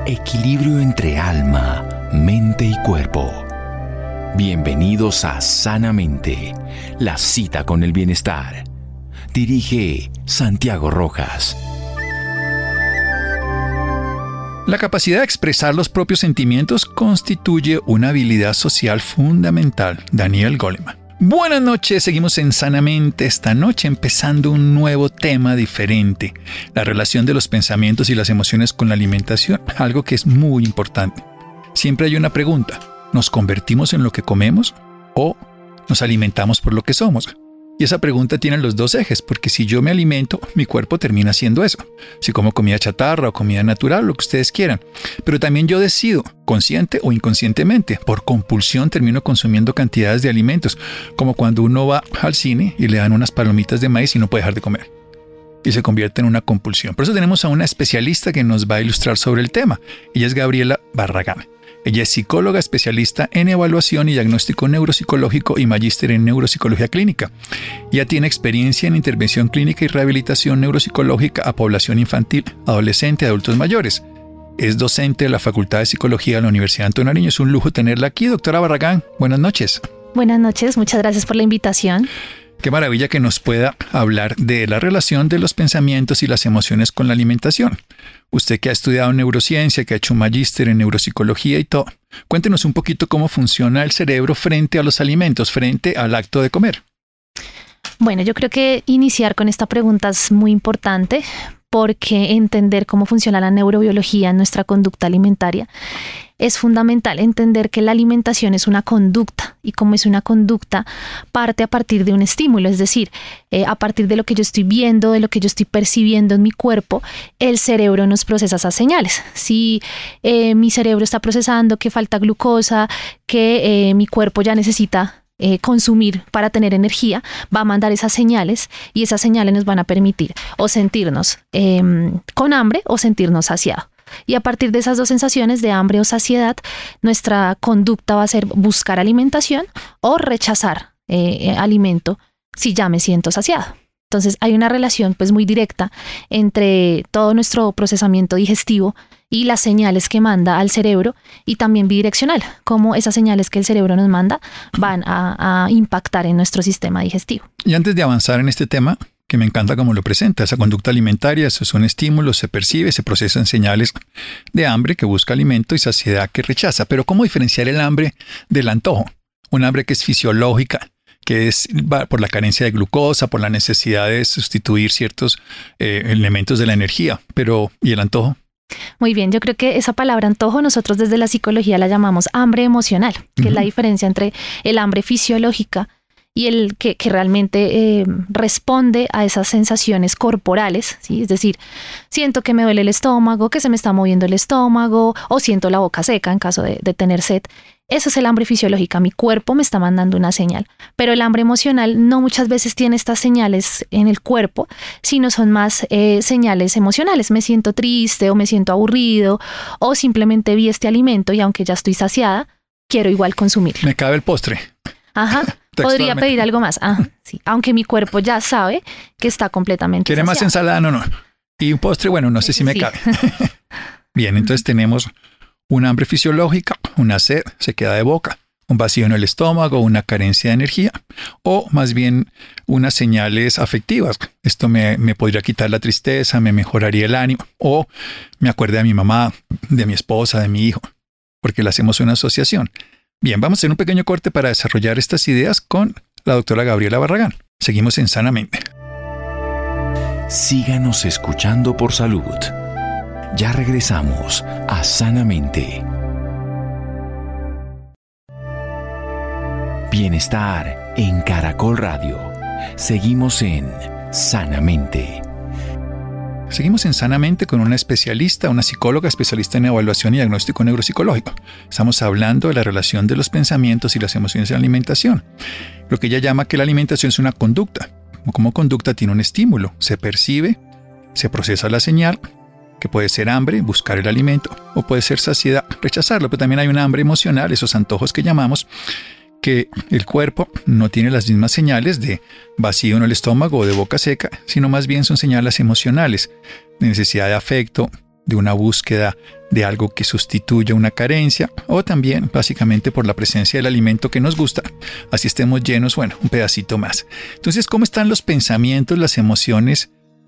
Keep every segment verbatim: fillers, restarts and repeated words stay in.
Equilibrio entre alma, mente y cuerpo. Bienvenidos a Sanamente, la cita con el bienestar. Dirige Santiago Rojas. La capacidad de expresar los propios sentimientos constituye una habilidad social fundamental. Daniel Goleman. Buenas noches, seguimos en Sanamente esta noche empezando un nuevo tema diferente, la relación de los pensamientos y las emociones con la alimentación, algo que es muy importante. Siempre hay una pregunta, ¿nos convertimos en lo que comemos o nos alimentamos por lo que somos? Y esa pregunta tiene los dos ejes, porque si yo me alimento, mi cuerpo termina haciendo eso. Si como comida chatarra o comida natural, lo que ustedes quieran. Pero también yo decido, consciente o inconscientemente, por compulsión termino consumiendo cantidades de alimentos, como cuando uno va al cine y le dan unas palomitas de maíz y no puede dejar de comer. Y se convierte en una compulsión. Por eso tenemos a una especialista que nos va a ilustrar sobre el tema. Ella es Gabriela Barragán. Ella es psicóloga especialista en evaluación y diagnóstico neuropsicológico y magíster en neuropsicología clínica. Ella tiene experiencia en intervención clínica y rehabilitación neuropsicológica a población infantil, adolescente y adultos mayores. Es docente de la Facultad de Psicología de la Universidad Antonio Nariño. Es un lujo tenerla aquí, doctora Barragán. Buenas noches. Buenas noches, muchas gracias por la invitación. Qué maravilla que nos pueda hablar de la relación de los pensamientos y las emociones con la alimentación. Usted que ha estudiado neurociencia, que ha hecho un magíster en neuropsicología y todo, cuéntenos un poquito cómo funciona el cerebro frente a los alimentos, frente al acto de comer. Bueno, yo creo que iniciar con esta pregunta es muy importante porque entender cómo funciona la neurobiología en nuestra conducta alimentaria es fundamental. Entender que la alimentación es una conducta y como es una conducta parte a partir de un estímulo, es decir, eh, a partir de lo que yo estoy viendo, de lo que yo estoy percibiendo en mi cuerpo, el cerebro nos procesa esas señales. Si eh, mi cerebro está procesando que falta glucosa, que eh, mi cuerpo ya necesita Eh, consumir para tener energía, va a mandar esas señales y esas señales nos van a permitir o sentirnos eh, con hambre o sentirnos saciado. Y a partir de esas dos sensaciones de hambre o saciedad, nuestra conducta va a ser buscar alimentación o rechazar eh, alimento si ya me siento saciado. Entonces hay una relación pues muy directa entre todo nuestro procesamiento digestivo y las señales que manda al cerebro y también bidireccional, cómo esas señales que el cerebro nos manda van a, a impactar en nuestro sistema digestivo. Y antes de avanzar en este tema, que me encanta cómo lo presenta, esa conducta alimentaria, eso es un estímulo, se percibe, se procesan señales de hambre que busca alimento y saciedad que rechaza. Pero ¿cómo diferenciar el hambre del antojo? Un hambre que es fisiológica, que es por la carencia de glucosa, por la necesidad de sustituir ciertos eh, elementos de la energía. Pero, ¿y el antojo? Muy bien, yo creo que esa palabra antojo nosotros desde la psicología la llamamos hambre emocional, que uh-huh. es la diferencia entre el hambre fisiológica y el que, que realmente eh, responde a esas sensaciones corporales, ¿sí? Es decir, siento que me duele el estómago, que se me está moviendo el estómago o siento la boca seca en caso de, de tener sed. Eso es el hambre fisiológica, mi cuerpo me está mandando una señal, pero el hambre emocional no muchas veces tiene estas señales en el cuerpo, sino son más eh, señales emocionales. Me siento triste o me siento aburrido o simplemente vi este alimento y aunque ya estoy saciada, quiero igual consumirlo. Me cabe el postre. Ajá, podría pedir algo más, Ajá, sí. aunque mi cuerpo ya sabe que está completamente ¿Quiere saciado. Más ensalada? No, no. Y un postre, bueno, no sé si me sí. cabe. Bien, entonces tenemos un hambre fisiológica, una sed, se queda de boca, un vacío en el estómago, una carencia de energía, o más bien unas señales afectivas. Esto me, me podría quitar la tristeza, me mejoraría el ánimo, o me acuerdo de mi mamá, de mi esposa, de mi hijo, porque le hacemos una asociación. Bien, vamos a hacer un pequeño corte para desarrollar estas ideas con la doctora Gabriela Barragán. Seguimos en Sanamente. Síganos escuchando por salud. Ya regresamos a Sanamente. Bienestar en Caracol Radio. Seguimos en Sanamente. Seguimos en Sanamente con una especialista, una psicóloga especialista en evaluación y diagnóstico neuropsicológico. Estamos hablando de la relación de los pensamientos y las emociones en la alimentación. Lo que ella llama que la alimentación es una conducta. Como conducta tiene un estímulo, se percibe, se procesa la señal, que puede ser hambre, buscar el alimento, o puede ser saciedad, rechazarlo. Pero también hay un hambre emocional, esos antojos que llamamos, que el cuerpo no tiene las mismas señales de vacío en el estómago o de boca seca, sino más bien son señales emocionales, de necesidad de afecto, de una búsqueda de algo que sustituya una carencia, o también básicamente por la presencia del alimento que nos gusta, así estemos llenos, bueno, un pedacito más. Entonces, ¿cómo están los pensamientos, las emociones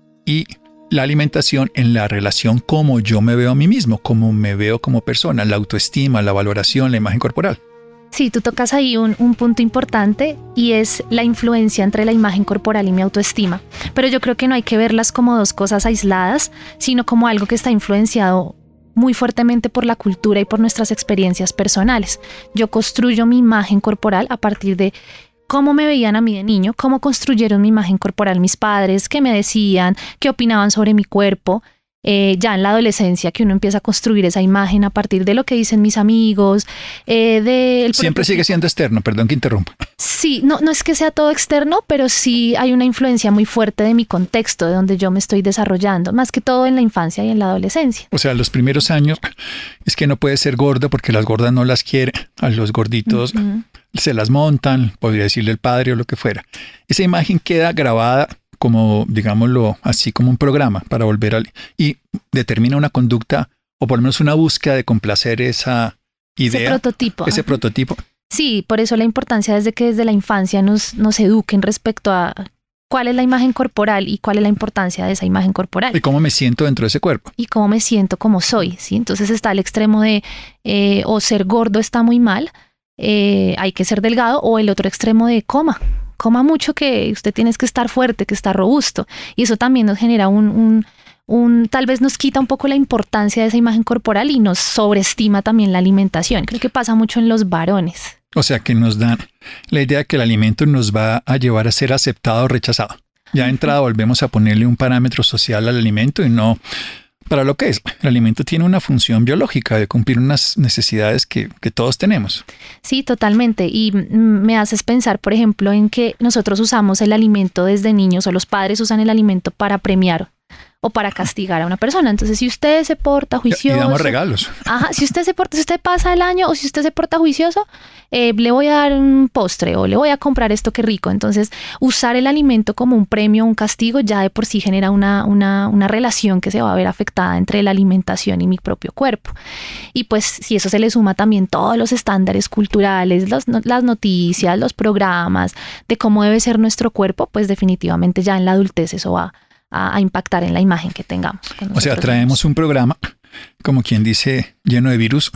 y la alimentación en la relación como yo me veo a mí mismo, como me veo como persona, la autoestima, la valoración, la imagen corporal? Sí, tú tocas ahí un, un punto importante y es la influencia entre la imagen corporal y mi autoestima. Pero yo creo que no hay que verlas como dos cosas aisladas, sino como algo que está influenciado muy fuertemente por la cultura y por nuestras experiencias personales. Yo construyo mi imagen corporal a partir de cómo me veían a mí de niño, cómo construyeron mi imagen corporal mis padres, qué me decían, qué opinaban sobre mi cuerpo. Eh, ya en la adolescencia que uno empieza a construir esa imagen a partir de lo que dicen mis amigos. Eh, de Siempre sigue siendo externo, perdón que interrumpa. Sí, no, no es que sea todo externo, pero sí hay una influencia muy fuerte de mi contexto, de donde yo me estoy desarrollando, más que todo en la infancia y en la adolescencia. O sea, los primeros años es que no puede ser gordo porque las gordas no las quiere, a los gorditos uh-huh. se las montan, podría decirle el padre o lo que fuera. Esa imagen queda grabada como, digámoslo así, como un programa para volver al... y determina una conducta o por lo menos una búsqueda de complacer esa idea. Ese prototipo. Ese ajá. prototipo. Sí, por eso la importancia desde que desde la infancia nos, nos eduquen respecto a cuál es la imagen corporal y cuál es la importancia de esa imagen corporal. Y cómo me siento dentro de ese cuerpo. Y cómo me siento como soy, ¿sí? Entonces está el extremo de eh, o ser gordo está muy mal, eh, hay que ser delgado, o el otro extremo de coma. Coma mucho, que usted tiene que estar fuerte, que estar robusto. Y eso también nos genera un, un, un, tal vez nos quita un poco la importancia de esa imagen corporal y nos sobreestima también la alimentación. Creo que pasa mucho en los varones. O sea, que nos dan la idea de que el alimento nos va a llevar a ser aceptado o rechazado. Ya de entrada volvemos a ponerle un parámetro social al alimento y no para lo que es. El alimento tiene una función biológica de cumplir unas necesidades que, que todos tenemos. Sí, totalmente. Y me haces pensar, por ejemplo, en que nosotros usamos el alimento desde niños, o los padres usan el alimento para premiar o para castigar a una persona. Entonces, si usted se porta juicioso... Y damos regalos. Ajá, si usted se porta, si usted pasa el año o si usted se porta juicioso, eh, le voy a dar un postre o le voy a comprar esto que rico. Entonces, usar el alimento como un premio o un castigo ya de por sí genera una, una, una relación que se va a ver afectada entre la alimentación y mi propio cuerpo. Y pues, si eso se le suma también todos los estándares culturales, los, las noticias, los programas de cómo debe ser nuestro cuerpo, pues definitivamente ya en la adultez eso va a impactar en la imagen que tengamos. O sea, traemos mismos. un programa, como quien dice, lleno de virus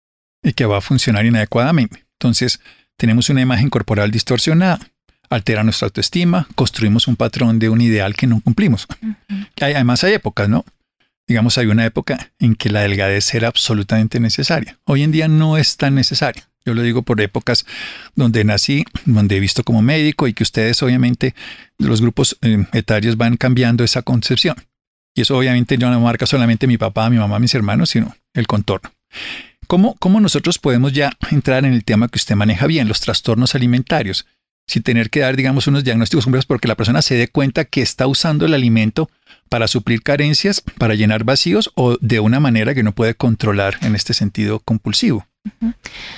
y que va a funcionar inadecuadamente. Entonces, tenemos una imagen corporal distorsionada, altera nuestra autoestima, construimos un patrón de un ideal que no cumplimos. Uh-huh. Hay, además, hay épocas, ¿no? Digamos, hay una época en que la delgadez era absolutamente necesaria. Hoy en día no es tan necesaria. Yo lo digo por épocas donde nací, donde he visto como médico y que ustedes obviamente, los grupos eh, etarios van cambiando esa concepción. Y eso obviamente no marca solamente mi papá, mi mamá, mis hermanos, sino el contorno. ¿Cómo, cómo nosotros podemos ya entrar en el tema que usted maneja bien, los trastornos alimentarios, sin tener que dar, digamos, unos diagnósticos completos porque la persona se dé cuenta que está usando el alimento para suplir carencias, para llenar vacíos o de una manera que no puede controlar en este sentido compulsivo? Uh-huh.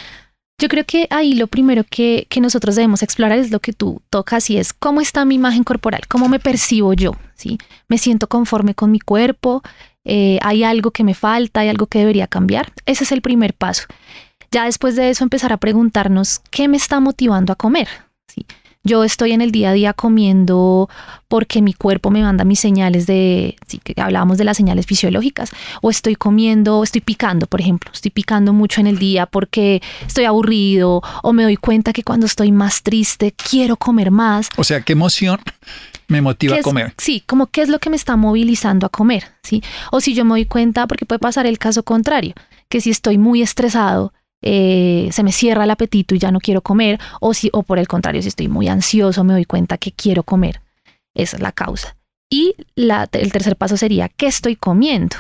Yo creo que ahí lo primero que, que nosotros debemos explorar es lo que tú tocas y es cómo está mi imagen corporal, cómo me percibo yo, ¿sí? ¿Me siento conforme con mi cuerpo? Eh, ¿Hay algo que me falta? ¿Hay algo que debería cambiar? Ese es el primer paso. Ya después de eso empezar a preguntarnos qué me está motivando a comer, ¿sí? Yo estoy en el día a día comiendo porque mi cuerpo me manda mis señales de, sí, que hablábamos de las señales fisiológicas, o estoy comiendo, estoy picando, por ejemplo, estoy picando mucho en el día porque estoy aburrido, o me doy cuenta que cuando estoy más triste quiero comer más. O sea, ¿qué emoción me motiva a comer? Sí, como qué es lo que me está movilizando a comer, ¿sí? O si yo me doy cuenta, porque puede pasar el caso contrario, que si estoy muy estresado, Eh, se me cierra el apetito y ya no quiero comer, o, si, o por el contrario, si estoy muy ansioso me doy cuenta que quiero comer. Esa es la causa. Y la, el tercer paso sería, ¿qué estoy comiendo?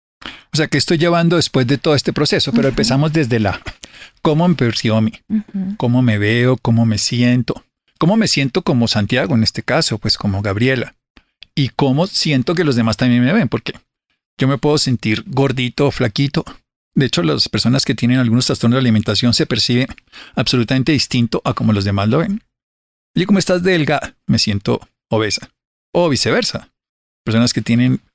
O sea, ¿qué estoy llevando después de todo este proceso? Pero uh-huh. empezamos desde la, ¿cómo me percibo a mí? Uh-huh. ¿Cómo me veo? ¿Cómo me siento? ¿Cómo me siento como Santiago en este caso? Pues como Gabriela. ¿Y cómo siento que los demás también me ven? Porque yo me puedo sentir gordito o flaquito. De hecho, las personas que tienen algunos trastornos de alimentación se perciben absolutamente distinto a como los demás lo ven. Oye, ¿cómo estás delgada? Me siento obesa. O viceversa. Personas que tienen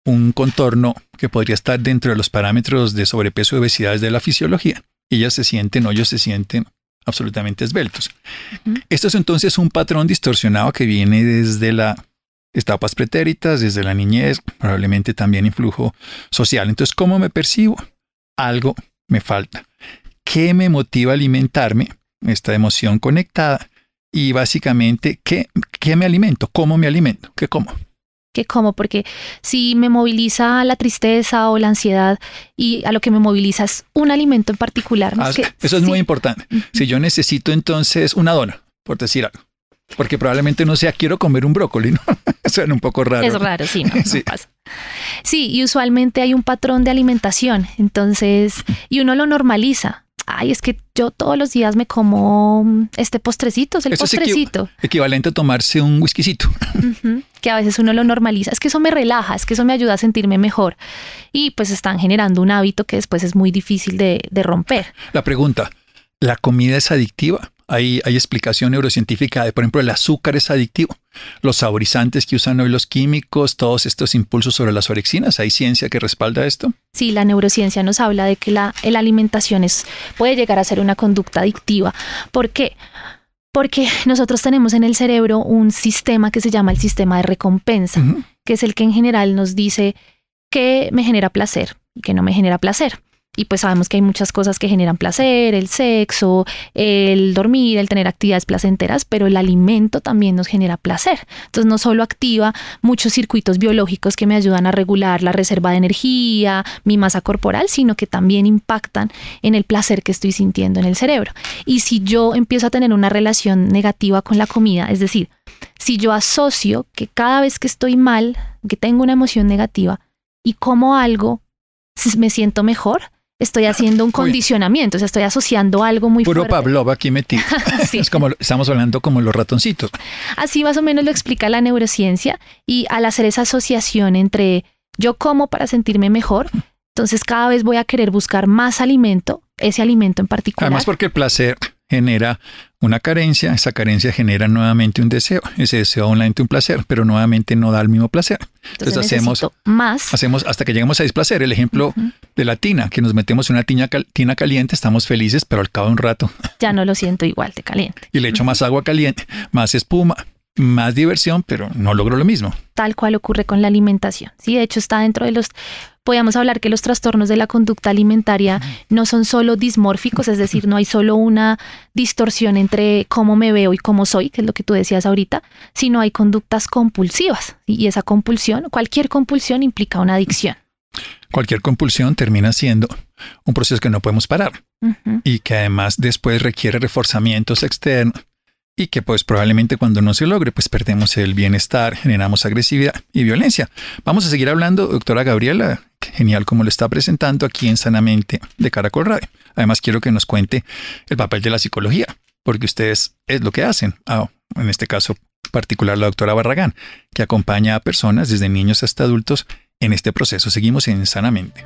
un contorno que podría estar dentro de los parámetros de sobrepeso y obesidad de la fisiología. Ellas se sienten o ellos se sienten absolutamente esbeltos. Uh-huh. Esto es entonces un patrón distorsionado que viene desde las etapas pretéritas, desde la niñez, probablemente también influjo social. Entonces, ¿cómo me percibo? Algo me falta. ¿Qué me motiva a alimentarme? Esta emoción conectada. Y básicamente, ¿qué, qué me alimento? ¿Cómo me alimento? ¿Qué como? ¿Qué como? Porque si me moviliza la tristeza o la ansiedad y a lo que me moviliza es un alimento en particular. ¿No? Ah, es que, eso es sí. muy importante. Uh-huh. Si yo necesito entonces una dona, por decir algo, porque probablemente no sea quiero comer un brócoli, ¿no? Suena un poco raro. Es raro, sí, no, sí. no pasa. Sí, y usualmente hay un patrón de alimentación, entonces, y uno lo normaliza. Ay, es que yo todos los días me como este postrecito, es el eso postrecito. Es equi- equivalente a tomarse un whiskycito. Uh-huh, que a veces uno lo normaliza. Es que eso me relaja, es que eso me ayuda a sentirme mejor. Y pues están generando un hábito que después es muy difícil de, de romper. La pregunta, ¿la comida es adictiva? Hay, hay explicación neurocientífica de, por ejemplo, el azúcar es adictivo. Los saborizantes que usan hoy los químicos, todos estos impulsos sobre las orexinas, ¿hay ciencia que respalda esto? Sí, la neurociencia nos habla de que la, la alimentación es, puede llegar a ser una conducta adictiva. ¿Por qué? Porque nosotros tenemos en el cerebro un sistema que se llama el sistema de recompensa, uh-huh. que es el que en general nos dice que me genera placer y que no me genera placer. Y pues sabemos que hay muchas cosas que generan placer, el sexo, el dormir, el tener actividades placenteras, pero el alimento también nos genera placer. Entonces no solo activa muchos circuitos biológicos que me ayudan a regular la reserva de energía, mi masa corporal, sino que también impactan en el placer que estoy sintiendo en el cerebro. Y si yo empiezo a tener una relación negativa con la comida, es decir, si yo asocio que cada vez que estoy mal, que tengo una emoción negativa y como algo, me siento mejor, estoy haciendo un condicionamiento, o sea, estoy asociando algo muy Puro fuerte. Puro Pavlov aquí metido. Sí. Es como, estamos hablando como los ratoncitos. Así más o menos lo explica la neurociencia, y al hacer esa asociación entre yo como para sentirme mejor, entonces cada vez voy a querer buscar más alimento, ese alimento en particular. Además porque el placer genera una carencia, esa carencia genera nuevamente un deseo, ese deseo aumenta un placer, pero nuevamente no da el mismo placer. Entonces, Entonces hacemos más. Hacemos hasta que lleguemos a displacer. El ejemplo uh-huh. de la tina, que nos metemos en una tina, cal, tina caliente, estamos felices, pero al cabo de un rato ya no lo siento igual de caliente. Y le echo uh-huh. más agua caliente, más espuma, más diversión, pero no logro lo mismo. Tal cual ocurre con la alimentación. Sí, de hecho está dentro de los... Podríamos hablar que los trastornos de la conducta alimentaria no son solo dismórficos, es decir, no hay solo una distorsión entre cómo me veo y cómo soy, que es lo que tú decías ahorita, sino hay conductas compulsivas. Y esa compulsión, cualquier compulsión implica una adicción. Cualquier compulsión termina siendo un proceso que no podemos parar uh-huh. y que además después requiere reforzamientos externos. Y que pues probablemente cuando no se logre, pues perdemos el bienestar, generamos agresividad y violencia. Vamos a seguir hablando, doctora Gabriela, genial como lo está presentando aquí en Sanamente de Caracol Radio. Además quiero que nos cuente el papel de la psicología, porque ustedes es lo que hacen. Ah, en este caso particular la doctora Barragán, que acompaña a personas desde niños hasta adultos en este proceso. Seguimos en Sanamente.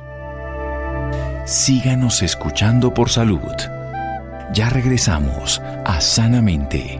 Síganos escuchando por salud. Ya regresamos a Sanamente.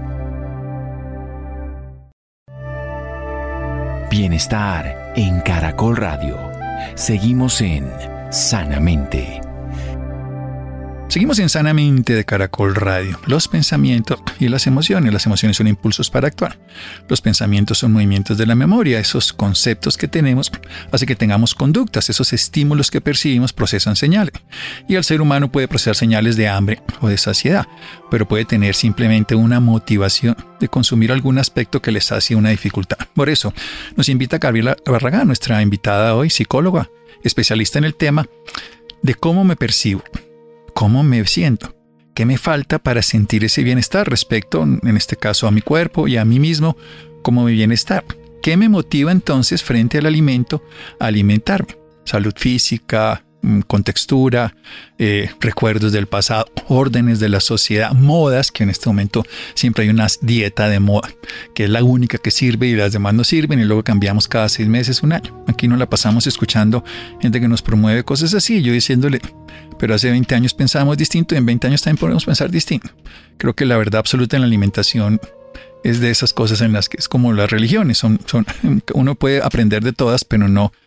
Bienestar en Caracol Radio. Seguimos en Sanamente. Seguimos en Sanamente de Caracol Radio. Los pensamientos y las emociones. Las emociones son impulsos para actuar. Los pensamientos son movimientos de la memoria. Esos conceptos que tenemos hacen que tengamos conductas. Esos estímulos que percibimos procesan señales. Y el ser humano puede procesar señales de hambre o de saciedad, pero puede tener simplemente una motivación de consumir algún aspecto que les hace una dificultad. Por eso nos invita Gabriela Barragán, nuestra invitada hoy, psicóloga, especialista en el tema de cómo me percibo. ¿Cómo me siento? ¿Qué me falta para sentir ese bienestar respecto, en este caso, a mi cuerpo y a mí mismo como mi bienestar? ¿Qué me motiva entonces frente al alimento a alimentarme? Salud física, contextura, eh, recuerdos del pasado, órdenes de la sociedad, modas, que en este momento siempre hay una dieta de moda, que es la única que sirve y las demás no sirven y luego cambiamos cada seis meses, un año. Aquí nos la pasamos escuchando gente que nos promueve cosas así, yo diciéndole, pero hace veinte años pensábamos distinto y en veinte años también podemos pensar distinto. Creo que la verdad absoluta en la alimentación es de esas cosas en las que es como las religiones, son, son, uno puede aprender de todas, pero no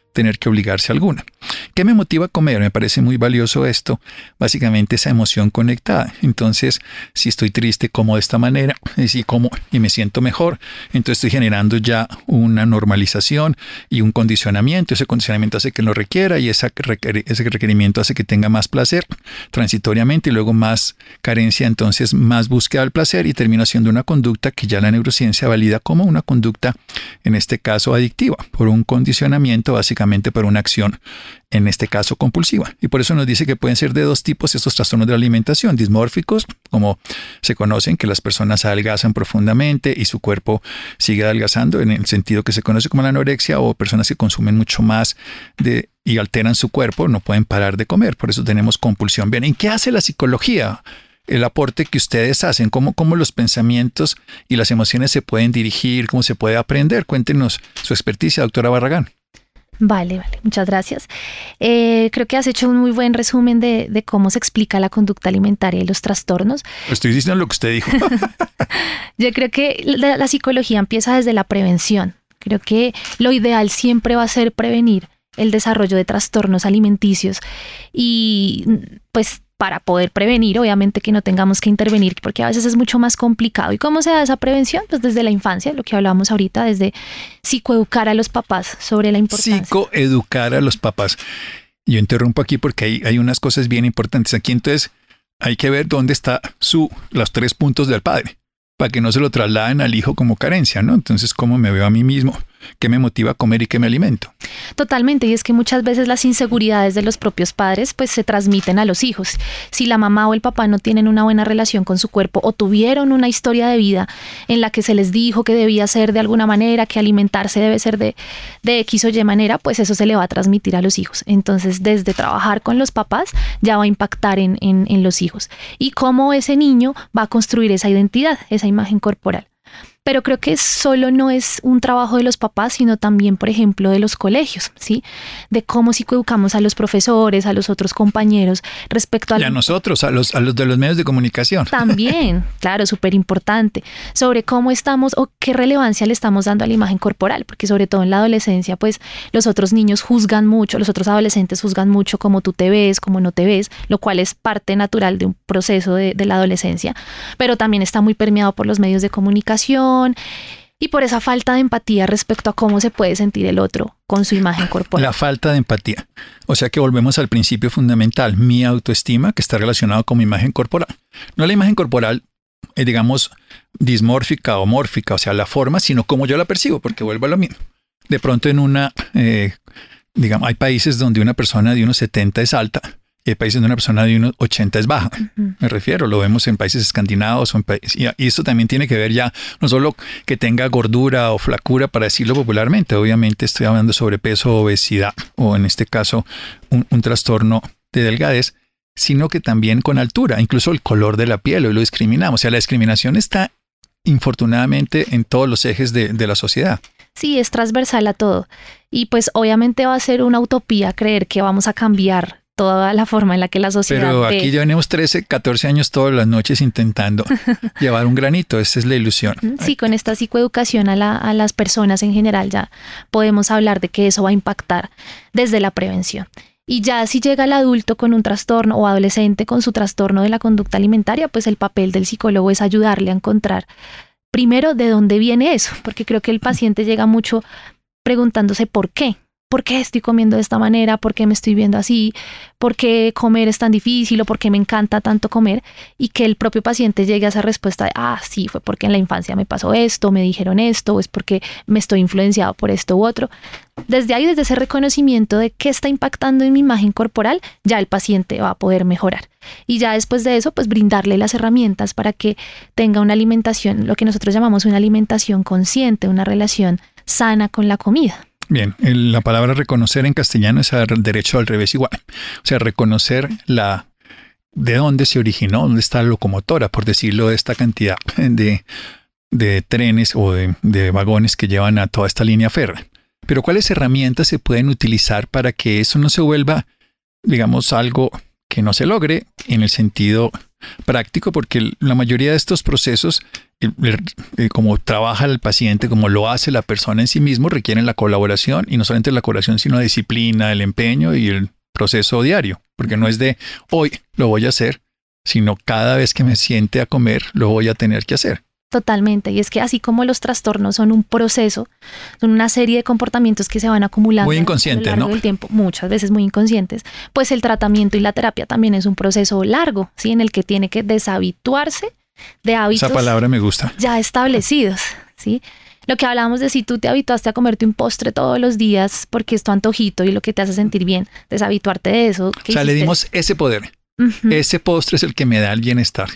tener que obligarse a alguna. ¿Qué me motiva a comer? Me parece muy valioso esto, básicamente esa emoción conectada. Entonces, si estoy triste, como de esta manera, y si como y me siento mejor, entonces estoy generando ya una normalización y un condicionamiento. Ese condicionamiento hace que lo requiera y esa requer- ese requerimiento hace que tenga más placer transitoriamente y luego más carencia, entonces más búsqueda del placer y termino haciendo una conducta que ya la neurociencia valida como una conducta, en este caso adictiva, por un condicionamiento, básicamente por una acción, en este caso compulsiva. Y por eso nos dice que pueden ser de dos tipos estos trastornos de la alimentación: dismórficos, como se conocen, que las personas adelgazan profundamente y su cuerpo sigue adelgazando en el sentido que se conoce como la anorexia, o personas que consumen mucho más de, y alteran su cuerpo, no pueden parar de comer, por eso tenemos compulsión. Bien, ¿en qué hace la psicología? El aporte que ustedes hacen, cómo, cómo los pensamientos y las emociones se pueden dirigir, cómo se puede aprender. Cuéntenos su experticia, doctora Barragán. Vale, vale, muchas gracias. Eh, creo que has hecho un muy buen resumen de, de cómo se explica la conducta alimentaria y los trastornos. Estoy diciendo lo que usted dijo. Yo creo que la, la psicología empieza desde la prevención. Creo que lo ideal siempre va a ser prevenir el desarrollo de trastornos alimenticios y pues para poder prevenir, obviamente que no tengamos que intervenir, porque a veces es mucho más complicado. ¿Y cómo se da esa prevención? Pues desde la infancia, lo que hablábamos ahorita, desde psicoeducar a los papás sobre la importancia. Psicoeducar a los papás. Yo interrumpo aquí porque hay, hay unas cosas bien importantes aquí. Entonces hay que ver dónde está su, los tres puntos del padre, para que no se lo trasladen al hijo como carencia, ¿no? Entonces, ¿cómo me veo a mí mismo? ¿Qué me motiva a comer y qué me alimento? Totalmente, y es que muchas veces las inseguridades de los propios padres pues se transmiten a los hijos. Si la mamá o el papá no tienen una buena relación con su cuerpo o tuvieron una historia de vida en la que se les dijo que debía ser de alguna manera, que alimentarse debe ser de, de X o Y manera, pues eso se le va a transmitir a los hijos. Entonces, desde trabajar con los papás ya va a impactar en, en, en los hijos. Y cómo ese niño va a construir esa identidad, esa imagen corporal. Pero creo que solo no es un trabajo de los papás, sino también, por ejemplo, de los colegios, ¿sí? De cómo psicoeducamos a los profesores, a los otros compañeros respecto a... Y a nosotros, a los, a los de los medios de comunicación. También, claro, súper importante. Sobre cómo estamos o qué relevancia le estamos dando a la imagen corporal, porque sobre todo en la adolescencia, pues los otros niños juzgan mucho, los otros adolescentes juzgan mucho cómo tú te ves, cómo no te ves, lo cual es parte natural de un proceso de, de la adolescencia, pero también está muy permeado por los medios de comunicación y por esa falta de empatía respecto a cómo se puede sentir el otro con su imagen corporal. La falta de empatía. O sea que volvemos al principio fundamental, mi autoestima, que está relacionado con mi imagen corporal. No la imagen corporal, eh, digamos, dismórfica o mórfica, o sea, la forma, sino cómo yo la percibo, porque vuelvo a lo mismo. De pronto en una, eh, digamos, hay países donde una persona de unos setenta es alta, y hay países donde una persona de unos ochenta es baja. Uh-huh. Me refiero, lo vemos en países escandinavos. O en países, y, y esto también tiene que ver ya, no solo que tenga gordura o flacura, para decirlo popularmente. Obviamente estoy hablando de sobrepeso, obesidad, o en este caso un, un trastorno de delgadez, sino que también con altura, incluso el color de la piel, hoy lo discriminamos. O sea, la discriminación está infortunadamente en todos los ejes de, de la sociedad. Sí, es transversal a todo. Y pues obviamente va a ser una utopía creer que vamos a cambiar toda la forma en la que la sociedad... Pero aquí ve. ya venimos trece, catorce años todas las noches intentando llevar un granito. Esa es la ilusión. Sí, con esta psicoeducación a, la, a las personas en general ya podemos hablar de que eso va a impactar desde la prevención. Y ya si llega el adulto con un trastorno o adolescente con su trastorno de la conducta alimentaria, pues el papel del psicólogo es ayudarle a encontrar primero de dónde viene eso, porque creo que el paciente llega mucho preguntándose por qué. ¿Por qué estoy comiendo de esta manera? ¿Por qué me estoy viendo así? ¿Por qué comer es tan difícil? ¿O por qué me encanta tanto comer? Y que el propio paciente llegue a esa respuesta de, ah, sí, fue porque en la infancia me pasó esto, me dijeron esto, o es porque me estoy influenciado por esto u otro. Desde ahí, desde ese reconocimiento de qué está impactando en mi imagen corporal, ya el paciente va a poder mejorar. Y ya después de eso, pues brindarle las herramientas para que tenga una alimentación, lo que nosotros llamamos una alimentación consciente, una relación sana con la comida. Bien, el, la palabra reconocer en castellano es derecho al revés igual. O sea, reconocer la de dónde se originó, dónde está la locomotora, por decirlo, de esta cantidad de, de trenes o de, de vagones que llevan a toda esta línea férrea. Pero ¿cuáles herramientas se pueden utilizar para que eso no se vuelva, digamos, algo que no se logre en el sentido práctico? Porque la mayoría de estos procesos el, el, como trabaja el paciente, como lo hace la persona en sí mismo, requieren la colaboración, y no solamente la colaboración, sino la disciplina, el empeño y el proceso diario, porque no es de hoy lo voy a hacer, sino cada vez que me siente a comer lo voy a tener que hacer. Totalmente, y es que así como los trastornos son un proceso, son una serie de comportamientos que se van acumulando muy inconscientes, a lo largo ¿no? del tiempo, muchas veces muy inconscientes, pues el tratamiento y la terapia también es un proceso largo, ¿sí? En el que tiene que deshabituarse de hábitos Esa palabra me gusta. ya establecidos, ¿sí? Lo que hablábamos de si tú te habituaste a comerte un postre todos los días porque es tu antojito y lo que te hace sentir bien, deshabituarte de eso. O sea, le dimos ese poder. Uh-huh. Ese postre es el que me da el bienestar.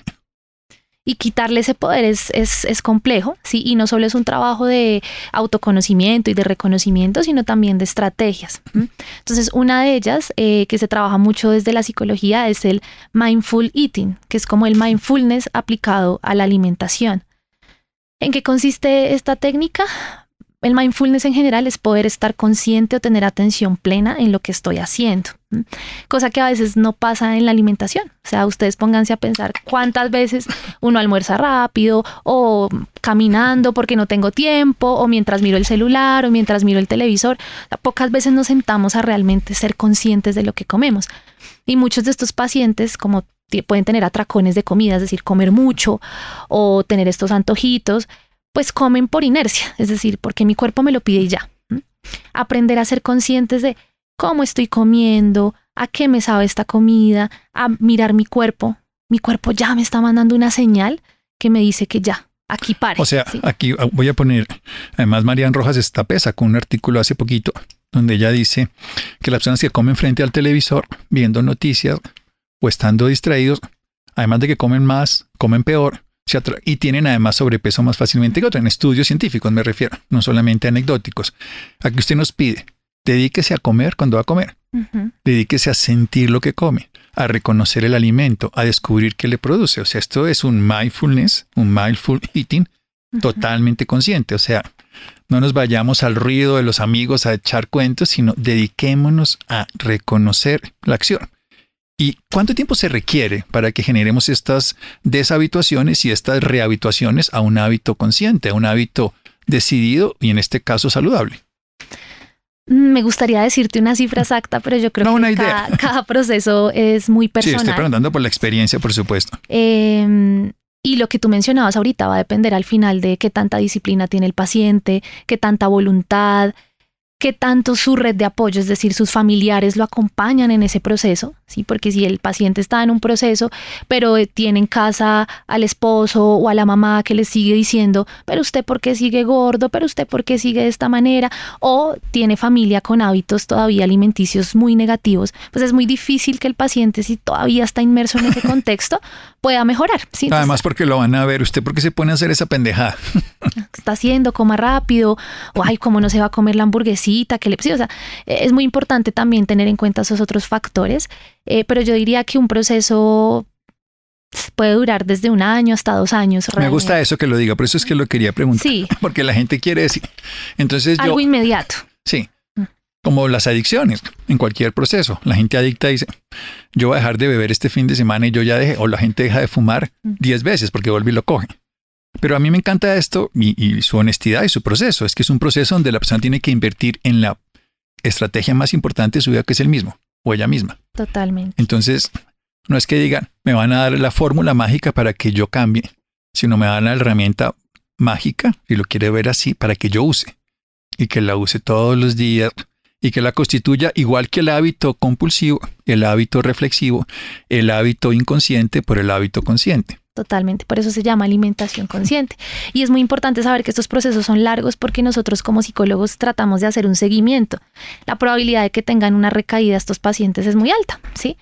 Y quitarle ese poder es, es, es complejo, ¿sí? Y no solo es un trabajo de autoconocimiento y de reconocimiento, sino también de estrategias. ¿Mm? Entonces, una de ellas eh, que se trabaja mucho desde la psicología es el mindful eating, que es como el mindfulness aplicado a la alimentación. ¿En qué consiste esta técnica? El mindfulness en general es poder estar consciente o tener atención plena en lo que estoy haciendo, ¿m? Cosa que a veces no pasa en la alimentación. O sea, ustedes pónganse a pensar cuántas veces uno almuerza rápido o caminando porque no tengo tiempo o mientras miro el celular o mientras miro el televisor. O sea, pocas veces nos sentamos a realmente ser conscientes de lo que comemos. Y muchos de estos pacientes, como pueden tener atracones de comida, es decir, comer mucho o tener estos antojitos, pues comen por inercia, es decir, porque mi cuerpo me lo pide y ya. ¿Mm? Aprender a ser conscientes de cómo estoy comiendo, a qué me sabe esta comida, a mirar mi cuerpo. Mi cuerpo ya me está mandando una señal que me dice que ya, aquí pare. O sea, ¿sí? Aquí voy a poner, además Marian Rojas Estapé sacó un artículo hace poquito donde ella dice que las personas que comen frente al televisor, viendo noticias o estando distraídos, además de que comen más, comen peor, y tienen además sobrepeso más fácilmente que otros. En estudios científicos me refiero, no solamente anecdóticos. Aquí usted nos pide, dedíquese a comer cuando va a comer. Uh-huh. Dedíquese a sentir lo que come, a reconocer el alimento, a descubrir qué le produce. O sea, esto es un mindfulness, un mindful eating uh-huh. totalmente consciente. O sea, no nos vayamos al ruido de los amigos a echar cuentos, sino dediquémonos a reconocer la acción. ¿Y cuánto tiempo se requiere para que generemos estas deshabituaciones y estas rehabituaciones a un hábito consciente, a un hábito decidido y en este caso saludable? Me gustaría decirte una cifra exacta, pero yo creo no, que cada, cada proceso es muy personal. Sí, estoy preguntando por la experiencia, por supuesto. Eh, y lo que tú mencionabas ahorita va a depender al final de qué tanta disciplina tiene el paciente, qué tanta voluntad, qué tanto su red de apoyo, es decir, sus familiares lo acompañan en ese proceso, ¿sí? Porque si el paciente está en un proceso, pero tiene en casa al esposo o a la mamá que le sigue diciendo, pero usted por qué sigue gordo, pero usted por qué sigue de esta manera, o tiene familia con hábitos todavía alimenticios muy negativos, pues es muy difícil que el paciente, si todavía está inmerso en ese contexto, pueda mejorar. ¿Sí? Entonces, además porque lo van a ver, usted por qué se pone a hacer esa pendejada. Está haciendo, coma rápido, o ay, cómo no se va a comer la hamburguesita, que le, sí, o sea, es muy importante también tener en cuenta esos otros factores, eh, pero yo diría que un proceso puede durar desde un año hasta dos años. Realmente. Me gusta eso que lo diga, por eso es que lo quería preguntar, sí. Porque la gente quiere decir, entonces algo yo, inmediato. Sí, como las adicciones, en cualquier proceso, la gente adicta dice, yo voy a dejar de beber este fin de semana y yo ya dejé, o la gente deja de fumar diez veces porque vuelve y lo coge. Pero a mí me encanta esto y, y su honestidad y su proceso. Es que es un proceso donde la persona tiene que invertir en la estrategia más importante de su vida, que es el mismo o ella misma. Totalmente. Entonces, no es que digan, me van a dar la fórmula mágica para que yo cambie, sino me dan la herramienta mágica, si lo quiere ver así, para que yo use. Y que la use todos los días y que la constituya igual que el hábito compulsivo, el hábito reflexivo, el hábito inconsciente por el hábito consciente. Totalmente, por eso se llama alimentación consciente. Y es muy importante saber que estos procesos son largos porque nosotros como psicólogos tratamos de hacer un seguimiento. La probabilidad de que tengan una recaída estos pacientes es muy alta, ¿sí?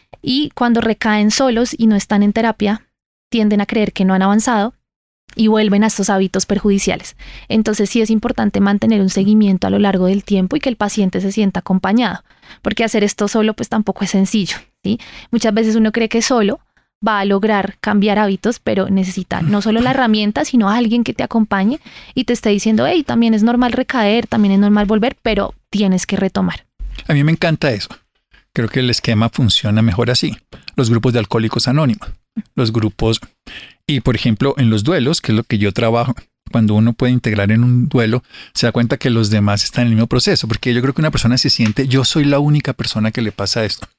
Y cuando recaen solos y no están en terapia, tienden a creer que no han avanzado y vuelven a estos hábitos perjudiciales. Entonces sí es importante mantener un seguimiento a lo largo del tiempo y que el paciente se sienta acompañado, porque hacer esto solo pues tampoco es sencillo, ¿sí? Muchas veces uno cree que solo va a lograr cambiar hábitos, pero necesita no solo la herramienta, sino a alguien que te acompañe y te esté diciendo, hey, también es normal recaer, también es normal volver, pero tienes que retomar. A mí me encanta eso. Creo que el esquema funciona mejor así. Los grupos de alcohólicos anónimos. los grupos. Y por ejemplo, en los duelos, que es lo que yo trabajo, cuando uno puede integrar en un duelo, se da cuenta que los demás están en el mismo proceso, porque yo creo que una persona se siente, yo soy la única persona que le pasa esto,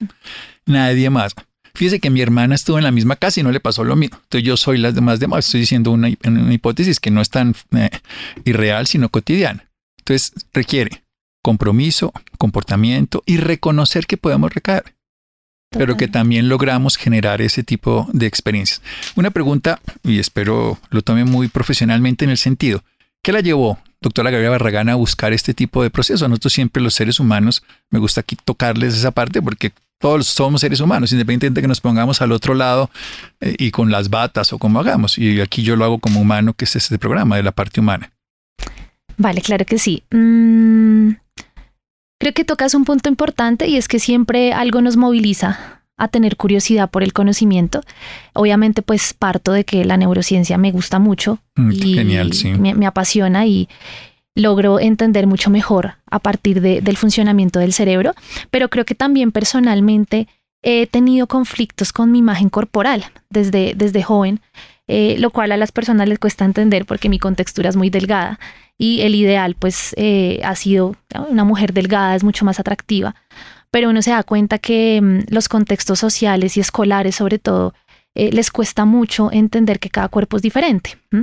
nadie más. Fíjese que mi hermana estuvo en la misma casa y no le pasó lo mismo. Entonces yo soy las demás demás. Estoy diciendo una, una hipótesis que no es tan eh, irreal, sino cotidiana. Entonces requiere compromiso, comportamiento y reconocer que podemos recaer. Total. Pero que también logramos generar ese tipo de experiencias. Una pregunta, y espero lo tome muy profesionalmente en el sentido, ¿qué la llevó, doctora Gabriela Barragán, a buscar este tipo de proceso? A nosotros siempre los seres humanos, me gusta aquí tocarles esa parte porque todos somos seres humanos, independientemente de que nos pongamos al otro lado eh, y con las batas o como hagamos. Y aquí yo lo hago como humano, que es este programa de la parte humana. Vale, claro que sí. Mm, creo que tocas un punto importante y es que siempre algo nos moviliza a tener curiosidad por el conocimiento. Obviamente, pues parto de que la neurociencia me gusta mucho. Mm, y genial, sí. Me, me apasiona y logro entender mucho mejor a partir de, del funcionamiento del cerebro, pero creo que también personalmente he tenido conflictos con mi imagen corporal desde, desde joven, eh, lo cual a las personas les cuesta entender porque mi contextura es muy delgada y el ideal pues eh, ha sido una mujer delgada, es mucho más atractiva, pero uno se da cuenta que mmm, los contextos sociales y escolares sobre todo eh, les cuesta mucho entender que cada cuerpo es diferente. ¿Mm?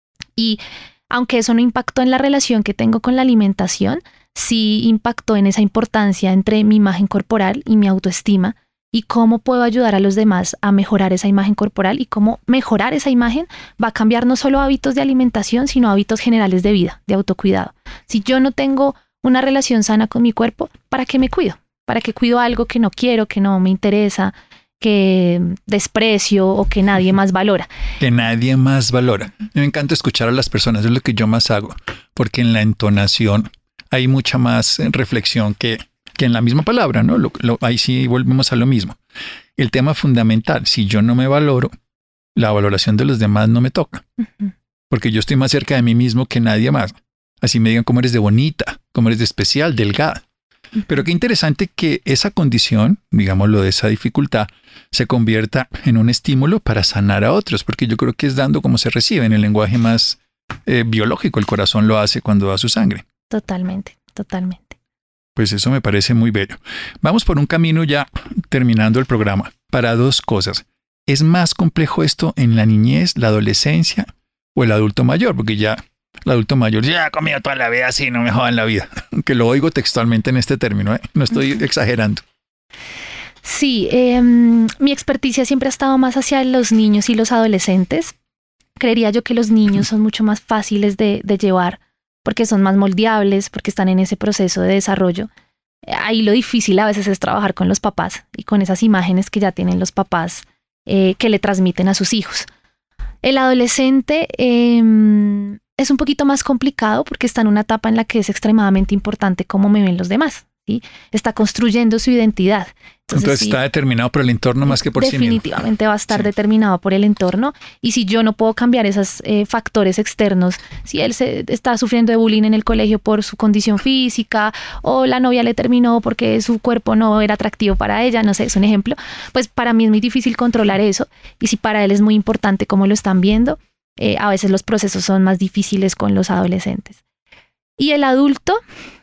Y aunque eso no impactó en la relación que tengo con la alimentación, sí impactó en esa importancia entre mi imagen corporal y mi autoestima y cómo puedo ayudar a los demás a mejorar esa imagen corporal y cómo mejorar esa imagen va a cambiar no solo hábitos de alimentación, sino hábitos generales de vida, de autocuidado. Si yo no tengo una relación sana con mi cuerpo, ¿para qué me cuido? ¿Para qué cuido algo que no quiero, que no me interesa, que desprecio o que nadie más valora? Que nadie más valora. Me encanta escuchar a las personas, es lo que yo más hago, porque en la entonación hay mucha más reflexión que, que en la misma palabra, ¿no? Lo, lo, ahí sí volvemos a lo mismo. El tema fundamental, si yo no me valoro, la valoración de los demás no me toca, uh-huh. porque yo estoy más cerca de mí mismo que nadie más. Así me digan cómo eres de bonita, cómo eres de especial, delgada. Pero qué interesante que esa condición, digámoslo, de esa dificultad, se convierta en un estímulo para sanar a otros, porque yo creo que es dando como se recibe en el lenguaje más eh, biológico. El corazón lo hace cuando da su sangre. Totalmente, totalmente. Pues eso me parece muy bello. Vamos por un camino ya terminando el programa para dos cosas. ¿Es más complejo esto en la niñez, la adolescencia o el adulto mayor? Porque ya el adulto mayor ya ha comido toda la vida así, no me jodan la vida. Que lo oigo textualmente en este término, ¿eh? No estoy uh-huh. exagerando. Sí, eh, mi experticia siempre ha estado más hacia los niños y los adolescentes. Creería yo que los niños son mucho más fáciles de, de llevar porque son más moldeables, porque están en ese proceso de desarrollo. Ahí lo difícil a veces es trabajar con los papás y con esas imágenes que ya tienen los papás eh, que le transmiten a sus hijos. El adolescente eh, es un poquito más complicado porque está en una etapa en la que es extremadamente importante cómo me ven los demás. ¿Sí? Está construyendo su identidad. Entonces, Entonces sí, está determinado por el entorno más que por sí mismo. Definitivamente va a estar sí. determinado por el entorno. Y si yo no puedo cambiar esos eh, factores externos, si él se, está sufriendo de bullying en el colegio por su condición física o la novia le terminó porque su cuerpo no era atractivo para ella, no sé, es un ejemplo, pues para mí es muy difícil controlar eso. Y si para él es muy importante cómo lo están viendo, eh, a veces los procesos son más difíciles con los adolescentes. Y el adulto...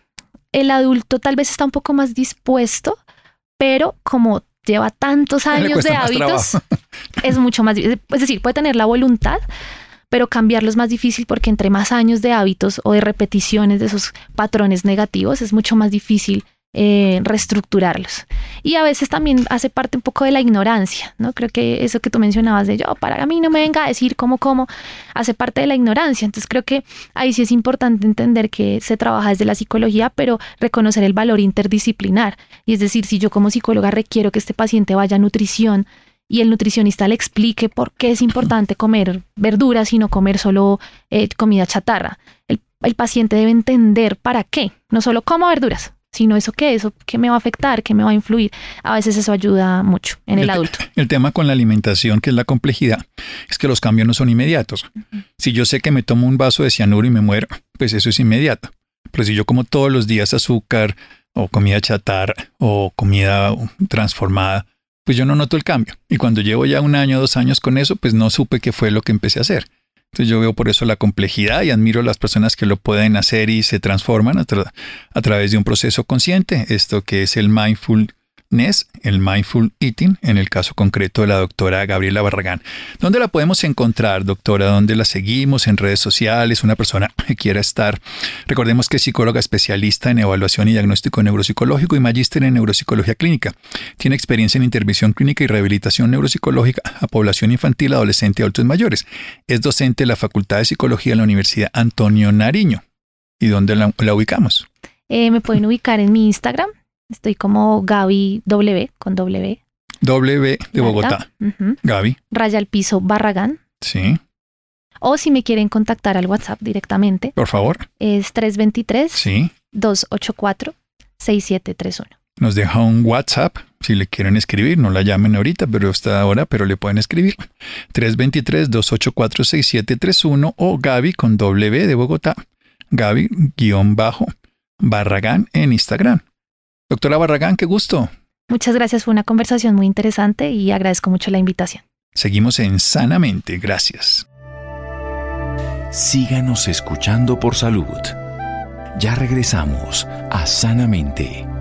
El adulto tal vez está un poco más dispuesto, pero como lleva tantos años de hábitos, es mucho más difícil. Es decir, puede tener la voluntad, pero cambiarlo es más difícil porque entre más años de hábitos o de repeticiones de esos patrones negativos, es mucho más difícil eh, reestructurarlos. Y a veces también hace parte un poco de la ignorancia, ¿no? Creo que eso que tú mencionabas de yo, para mí no me venga a decir cómo, cómo, hace parte de la ignorancia. Entonces creo que ahí sí es importante entender que se trabaja desde la psicología, pero reconocer el valor interdisciplinar. Y es decir, si yo como psicóloga requiero que este paciente vaya a nutrición y el nutricionista le explique por qué es importante comer verduras y no comer solo eh, comida chatarra, el, el paciente debe entender para qué, no solo como verduras, sino eso qué, eso qué me va a afectar, qué me va a influir. A veces eso ayuda mucho en el, el adulto. El tema con la alimentación, que es la complejidad, es que los cambios no son inmediatos. Uh-huh. Si yo sé que me tomo un vaso de cianuro y me muero, pues eso es inmediato. Pero si yo como todos los días azúcar o comida chatarra o comida transformada, pues yo no noto el cambio. Y cuando llevo ya un año, dos años con eso, pues no supe qué fue lo que empecé a hacer. Entonces yo veo por eso la complejidad y admiro a las personas que lo pueden hacer y se transforman a, tra- a través de un proceso consciente. Esto que es el mindfulness, el mindful eating, en el caso concreto de la doctora Gabriela Barragán. ¿Dónde la podemos encontrar, doctora? ¿Dónde la seguimos? ¿En redes sociales? Una persona que quiera estar. Recordemos que es psicóloga especialista en evaluación y diagnóstico neuropsicológico y magíster en neuropsicología clínica. Tiene experiencia en intervención clínica y rehabilitación neuropsicológica a población infantil, adolescente y adultos mayores. Es docente de la Facultad de Psicología de la Universidad Antonio Nariño. ¿Y dónde la, la ubicamos? Eh, me pueden ubicar en mi Instagram. Estoy como Gaby W, con W. W de Bogotá. Uh-huh. Gaby. Raya al piso Barragán. Sí. O si me quieren contactar al WhatsApp directamente. Por favor. Es tres dos tres, Sí. dos ocho cuatro, seis siete tres uno. Nos deja un WhatsApp si le quieren escribir. No la llamen ahorita, pero está ahora, pero le pueden escribir. tres dos tres, dos ocho cuatro, seis siete tres uno o Gaby con W de Bogotá. Gaby guión bajo Barragán en Instagram. Doctora Barragán, qué gusto. Muchas gracias, fue una conversación muy interesante y agradezco mucho la invitación. Seguimos en Sanamente, gracias. Síganos escuchando por salud. Ya regresamos a Sanamente.